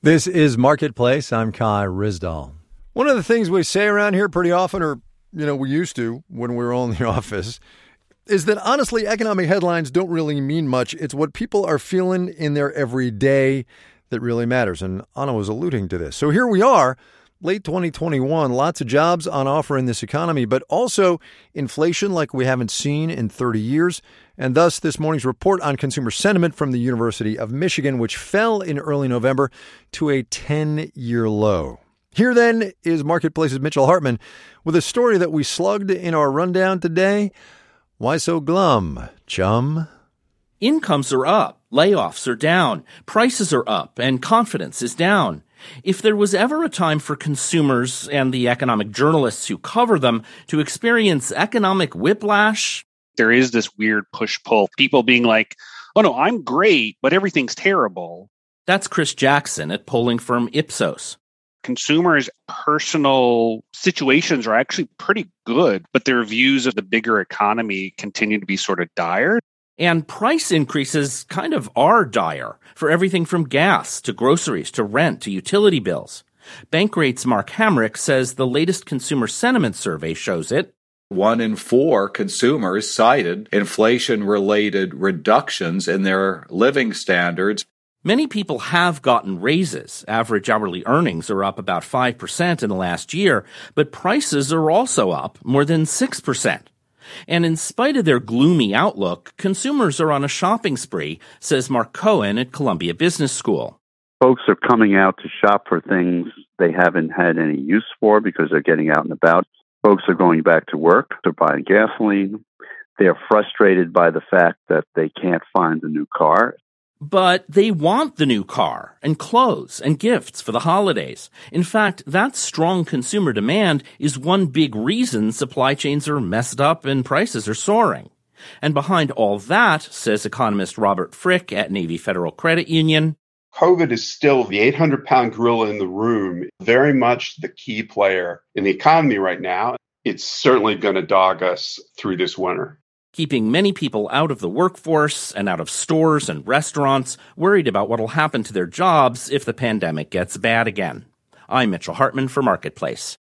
This is Marketplace. I'm Kai Rizdal. One of the things we say around here pretty often, or, we used to when we were all in the office, is that honestly, economic headlines don't really mean much. It's what people are feeling in their everyday that really matters. And Anna was alluding to this. So here we are, late 2021, lots of jobs on offer in this economy, but also inflation like we haven't seen in 30 years. And thus, this morning's report on consumer sentiment from the University of Michigan, which fell in early November to a 10-year low. Here, then, is Marketplace's Mitchell Hartman with a story that we slugged in our rundown today. Why so glum, chum? Incomes are up, layoffs are down, prices are up, and confidence is down. If there was ever a time for consumers and the economic journalists who cover them to experience economic whiplash, there is this weird push-pull. People being like, oh no, I'm great, but everything's terrible. That's Chris Jackson at polling firm Ipsos. Consumers' personal situations are actually pretty good, but their views of the bigger economy continue to be sort of dire. And price increases kind of are dire for everything from gas to groceries to rent to utility bills. Bankrate's Mark Hamrick says the latest consumer sentiment survey shows it. 1 in 4 consumers cited inflation-related reductions in their living standards. Many people have gotten raises. Average hourly earnings are up about 5% in the last year, but prices are also up more than 6%. And in spite of their gloomy outlook, consumers are on a shopping spree, says Mark Cohen at Columbia Business School. Folks are coming out to shop for things they haven't had any use for because they're getting out and about. Folks are going back to work. They're buying gasoline. They're frustrated by the fact that they can't find a new car. But they want the new car and clothes and gifts for the holidays. In fact, that strong consumer demand is one big reason supply chains are messed up and prices are soaring. And behind all that, says economist Robert Frick at Navy Federal Credit Union, COVID is still the 800-pound gorilla in the room, very much the key player in the economy right now. It's certainly going to dog us through this winter, keeping many people out of the workforce and out of stores and restaurants, worried about what will happen to their jobs if the pandemic gets bad again. I'm Mitchell Hartman for Marketplace.